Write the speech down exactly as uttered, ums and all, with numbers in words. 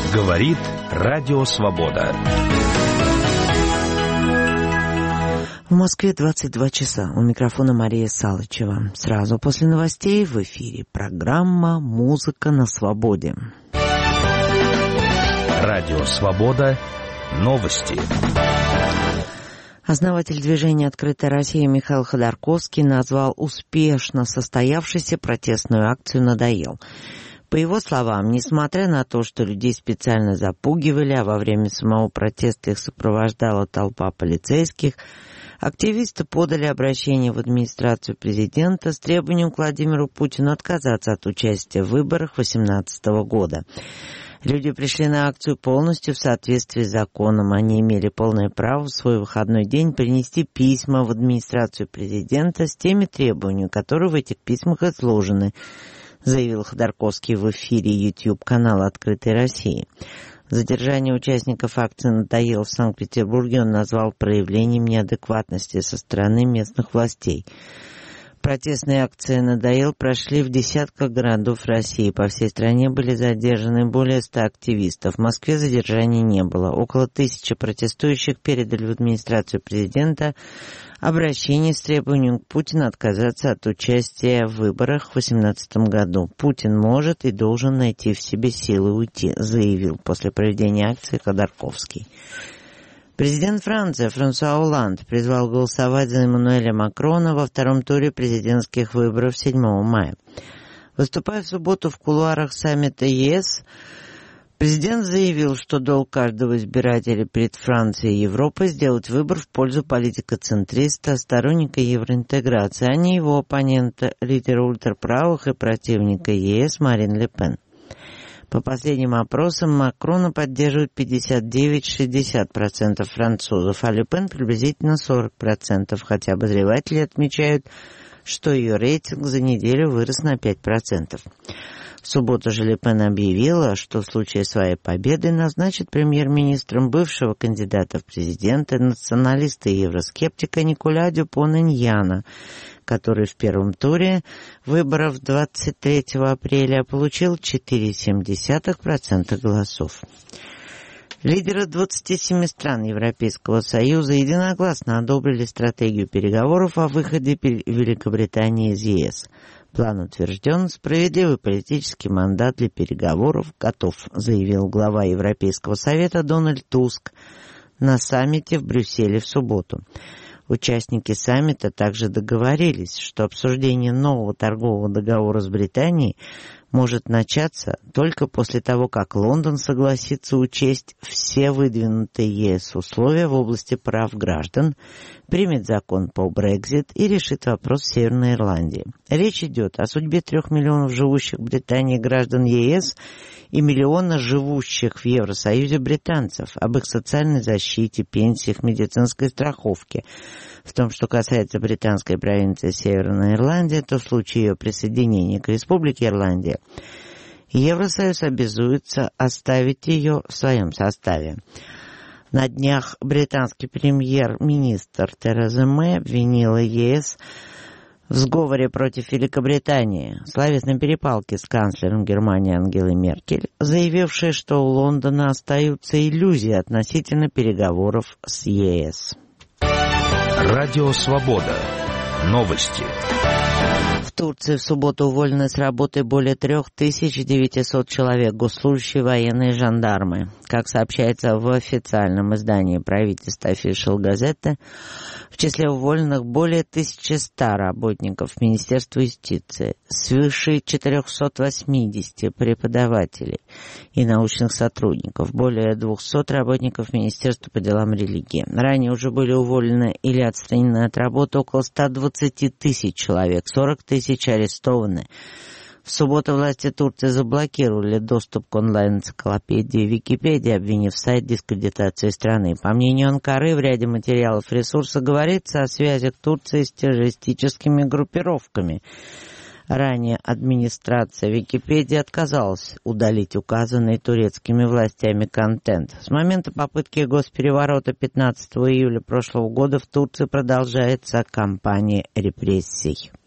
Говорит Радио Свобода. В Москве двадцать два часа. У микрофона Мария Салычева. Сразу после новостей в эфире программа «Музыка на свободе». Радио Свобода. Новости. Основатель движения «Открытая Россия» Михаил Ходорковский назвал успешно состоявшейся протестную акцию «Надоел». По его словам, несмотря на то, что людей специально запугивали, а во время самого протеста их сопровождала толпа полицейских, активисты подали обращение в администрацию президента с требованием к Владимиру Путину отказаться от участия в выборах две тысячи восемнадцатого года. Люди пришли на акцию полностью в соответствии с законом. Они имели полное право в свой выходной день принести письма в администрацию президента с теми требованиями, которые в этих письмах изложены, заявил Ходорковский в эфире YouTube-канала «Открытой России». Задержание участников акции «Надоело» в Санкт-Петербурге он назвал проявлением неадекватности со стороны местных властей. Протестные акции «Надоел» прошли в десятках городов России. По всей стране были задержаны более ста активистов. В Москве задержаний не было. Около тысячи протестующих передали в администрацию президента обращение с требованием к Путину отказаться от участия в выборах в две тысячи восемнадцатом году. Путин может и должен найти в себе силы уйти, заявил после проведения акции Ходорковский. Президент Франции Франсуа Олланд призвал голосовать за Эммануэля Макрона во втором туре президентских выборов седьмого мая. Выступая в субботу в кулуарах саммита ЕС, президент заявил, что долг каждого избирателя перед Францией и Европой сделать выбор в пользу политико-центриста, сторонника евроинтеграции, а не его оппонента, лидера ультраправых и противника ЕС Марин Ле Пен. По последним опросам Макрона поддерживают пятьдесят девять - шестьдесят процентов французов, а Ле Пен приблизительно сорок процентов, хотя обозреватели отмечают, что ее рейтинг за неделю вырос на пять процентов. В субботу же Ле Пен объявила, что в случае своей победы назначит премьер-министром бывшего кандидата в президенты, националиста и евроскептика Николя Дюпон-Эньяна, который в первом туре выборов двадцать третьего апреля получил четыре целых семь десятых процента голосов. Лидеры двадцати семи стран Европейского Союза единогласно одобрили стратегию переговоров о выходе Великобритании из ЕС. План утвержден, справедливый политический мандат для переговоров готов, заявил глава Европейского Совета Дональд Туск на саммите в Брюсселе в субботу. Участники саммита также договорились, что обсуждение нового торгового договора с Британией может начаться только после того, как Лондон согласится учесть все выдвинутые ЕС условия в области прав граждан, примет закон по Брексит и решит вопрос в Северной Ирландии. Речь идет о судьбе трех миллионов живущих в Британии граждан ЕС и миллиона живущих в Евросоюзе британцев, об их социальной защите, пенсиях, медицинской страховке. В том, что касается британской провинции Северная Ирландия, то в случае ее присоединения к Республике Ирландия Евросоюз обязуется оставить ее в своем составе. На днях британский премьер-министр Тереза Мэй обвинила ЕС в сговоре против Великобритании, словесной перепалке с канцлером Германии Ангелой Меркель, заявившей, что у Лондона остаются иллюзии относительно переговоров с ЕС. Радио Свобода. Новости. В Турции в субботу уволены с работы более три тысячи девятьсот человек, госслужащие, военные и жандармы. Как сообщается в официальном издании правительства Official Gazette, в числе уволенных более тысячи ста работников Министерства юстиции, свыше четырехсот восьмидесяти преподавателей и научных сотрудников, более двухсот работников Министерства по делам религии. Ранее уже были уволены или отстранены от работы около ста двадцати тысяч человек, сорок тысяч арестованы. В субботу власти Турции заблокировали доступ к онлайн-энциклопедии Википедии, обвинив сайт в дискредитации страны. По мнению Анкары, в ряде материалов ресурса говорится о связях Турции с террористическими группировками. Ранее администрация Википедии отказалась удалить указанный турецкими властями контент. С момента попытки госпереворота пятнадцатого июля прошлого года в Турции продолжается кампания репрессий.